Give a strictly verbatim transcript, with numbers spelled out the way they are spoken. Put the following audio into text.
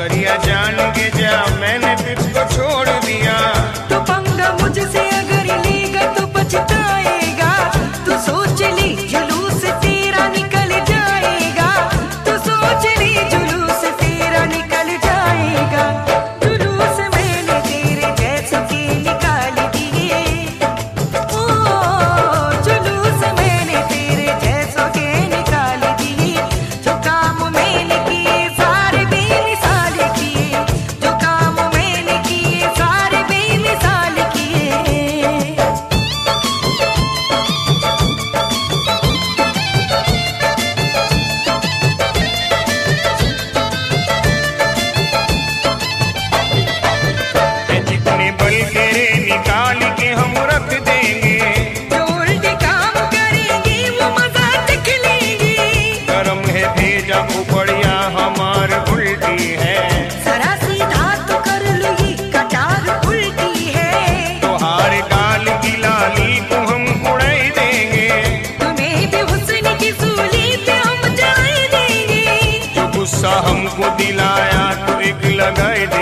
करिया जान के जा, मैंने तुझको छोड़ दिया। तो पंगा मुझसे अगर लेगा तो पछताएगा। तू सोच ली जुलूस तेरा निकल जाएगा। तू सोच ली जुलूस तेरा निकल जाएगा। जुलूस मैंने तेरे जैसों के निकाल दिए। ओ जुलूस मैंने तेरे जैसों के निकाल दिए। जो काम मैंने किए सारे बेमिसाल किए। जो काम मैंने किए सारे बेमिसाल किए। जितने बल तेरे निकाल के हम रख देंगे। जो उल्टे काम करेंगे वो मजा दिखलेंगे। गरम है भेजा उपड़िया हमार उल्टी है। जरा सीधा तो कर लो ये कटार उल्टी है। तोहार गाल की लाली को हम उड़ाई देंगे। तुम्हें भी हुस्न की सूली पे हम चढ़ाई देंगे। जो गुस्सा हमको दिलाया तो एक लगाए